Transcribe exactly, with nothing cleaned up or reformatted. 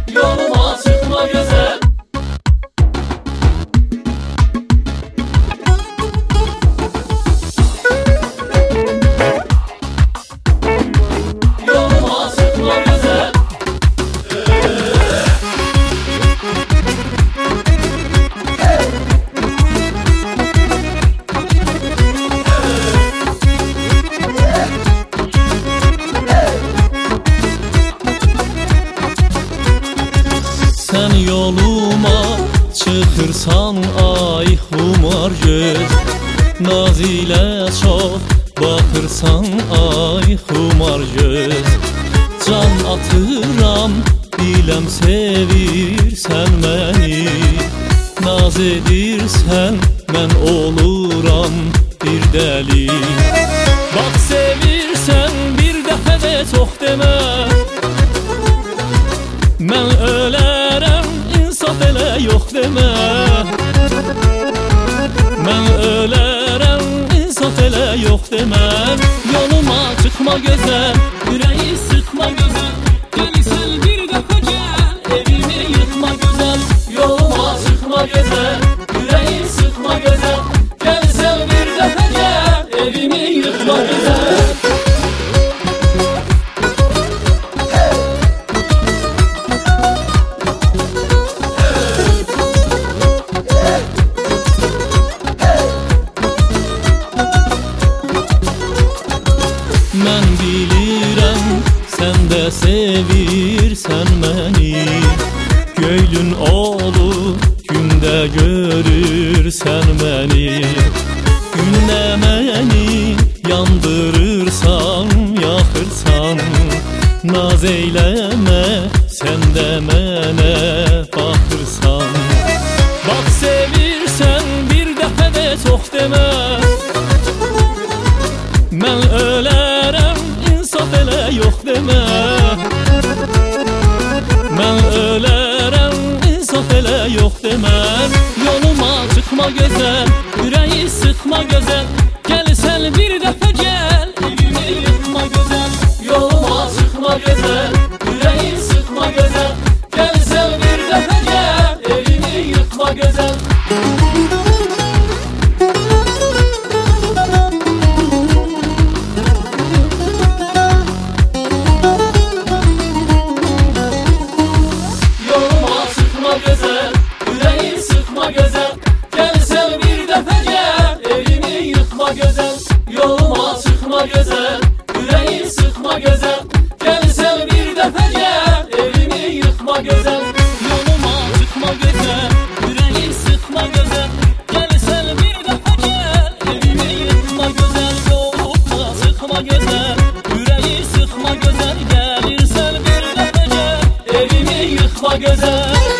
yoluma çıkma güzel. Yoluma çıkma güzel. Sen yoluma çıkırsan ay xumar göz, naz ile çok bakırsan ay xumar göz. Can atıram bilem sevirsen məni, naz edirsən mən oluram bir deli. Bak sevirsən bir dəfə də çox demə, mən ölərəm insaf elə yox demə. Mən ölərəm insaf elə yox demə. Yoluma çıkma gözəl, ürəyi sıxma gözəl. Gəlsən bir dəfə gəl, evimi yıxma gözəl. Yoluma çıkma gözəl, ürəyi sıxma gözəl. Gəlsən bir dəfə gəl, evimi yıxma gözəl. Mən bilirəm, sən də sevirsən məni. Göylün olub, gündə görürsən məni. Gündə məni yandırırsan, yaxırsan. Naz eyləmə, sən də mənə baxırsan. Bax sevirsən, bir dəfə də çox demə. Mən ölərəm, insaf elə yox demə. Mən ölərəm, insaf elə yox demə. Yoluma çıkma gözəl, ürəyi sıxma gözəl. Gəlsən bir dəfə gəl, evimi yıxma gözəl. Yoluma çıkma gözəl, ürəyi sıxma gözəl. Gəlsən bir dəfə gəl, evimi yıxma gözəl. Güzel, yüreği sıkma güzel. Gelsen bir defa gel, evimi yıkma güzel. Yoluma çıkma güzel, yüreği sıkma güzel. Gelsen bir defa gel, evimi yıkma güzel. Yoluma çıkma güzel, yüreği sıkma güzel. Gelsen bir defa gel, evimi yıkma güzel. Yoluma çıkma güzel, yüreği sıkma güzel. Gelirsen bir defa gel, evimi yıkma güzel.